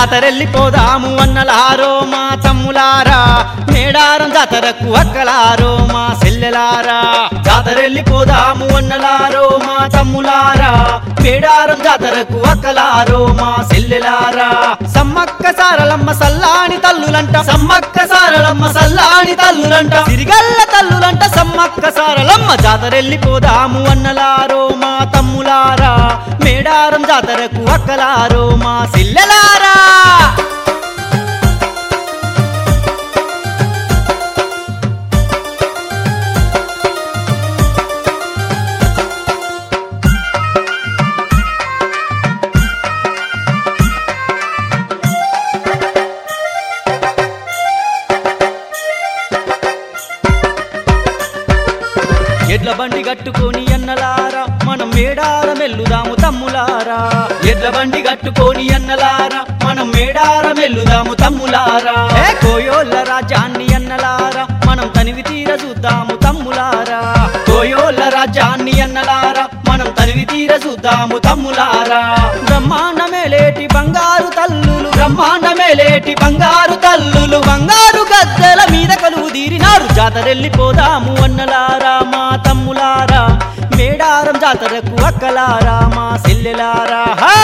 జాతరెళ్ళిపోదాము అన్నలారో మా తమ్ములారా, మేడారం జాతరకు అక్కలారో మా చెల్లెలారా. జాతరెళ్ళిపోదాము అన్నలారో మా తమ్ములారా, మేడారం జాతరకు అక్కలారో మా చెల్లెలారా. సమ్మక్క సారలమ్మ సల్లాని తల్లులంట, సమ్మక్క సారలమ్మ సల్లాని తల్లులంట, సిరిగల్ల తల్లులంట సమ్మక్క సారలమ్మ. జాతరెళ్ళిపోదాము అన్నలారో మా తమ్ములారా, మేడారం జాతరకు అక్కలారో మా చెల్లెలారా. ఎడ్ల బండి కట్టుకొని అన్నలారా మనం మేడారం వెల్లుదాము తమ్ములారా. ఎడ్ల బండి కట్టుకొని అన్నలారా మనం మేడారం వెల్లుదాము తమ్ములారా. కోయోళ్ళ రాజ్యాన్ని అన్నలారా మనం తనివి తీర చూద్దాము తమ్ములారా. కోయోళ్ళ రాజ్యాన్ని అన్నలారా మనం తనివి తీర చూద్దాము తమ్ములారా. బ్రహ్మాండమేలేటి బంగారు తల్లులు, బ్రహ్మాండమేలేటి బంగారు తల్లులు, బంగారు గద్దెల మీద కలువు తీరినారు. జాతరెళ్ళిపోదాము అన్నలారా మా తమ్ములారా, మేడారం జాతరకు అక్కలారా మా చెల్లెలారా.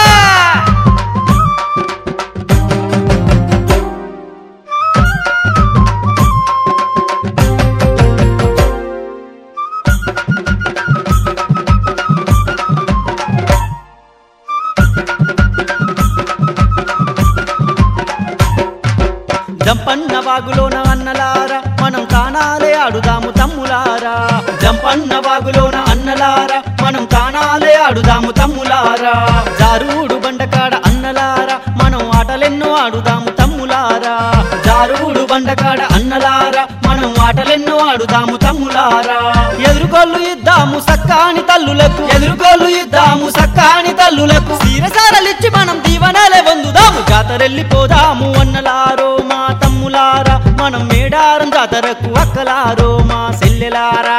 జంపన్న వాగులోన అన్నలారా మనం తానాలే ఆడుదాము తమ్ములారా. జంపన్న వాగులోన అన్నలారా మనం తానాలే ఆడుదాము తమ్ములారా. జారుడు బండకాడ అన్నలారా మనం ఆటలెన్నో ఆడుదాము తమ్ములారా. జారుడు బండకాడ అన్నలారా మనం ఆటలెన్నో ఆడుదాము తమ్ములారా. ఎదురుకోళ్ళు ఇద్దాము సక్కాని తల్లులకు, ఎదురుకోళ్ళు ఇద్దాము సక్కాని తల్లులకు, సీరసారలిచ్చి మనం దీవెనలే పొందుదాము. జాతరెళ్ళిపోదాము అన్నలారో మా తమ్ములారా, మనం మేడారం జాతరకు అక్కలారో మా చెల్లెలారా.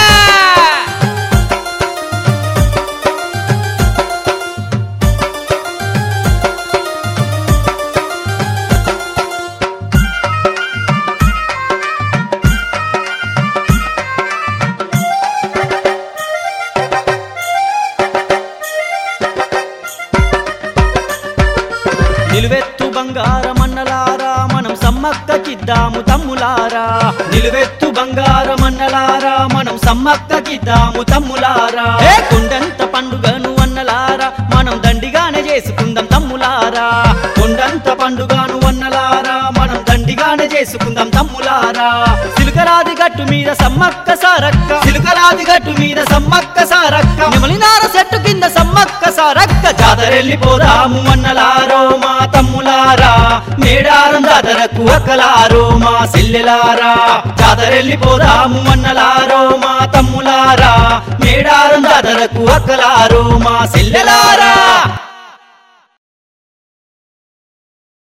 నిలువెత్తు బంగారం అన్నలారా మనం సమ్మక్కకిద్దాము తమ్ములారా. నిలువెత్తు బంగారం అన్నలారా మనం సమ్మక్కకిద్దాము తమ్ములారా. కొండంత పండుగను అన్నలారా మనం దండిగానే చేసుకుందాం తమ్ములారా. కొండంత పండుగను అన్నలారా మనం దండిగానే చేసుకుందాం తమ్ములారా. సిలుకరాది గట్టు మీద సమ్మక్క సారక్క, సిలుకరాది గట్టు మీద సమ్మక్క సారక్క, నిమలినార చెట్టు కింద సమ్మక్క సారక్క. జాతరెళ్ళిపోదాము అన్నలారో మా తమ్ములారా, మేడారం జాతరకు అక్కలారో మా చెల్లెలారా. జాతరెళ్ళిపోదాము అన్నలారో మా తమ్ములారా, మేడారం జాతరకు అక్కలారో మా చెల్లెలారా.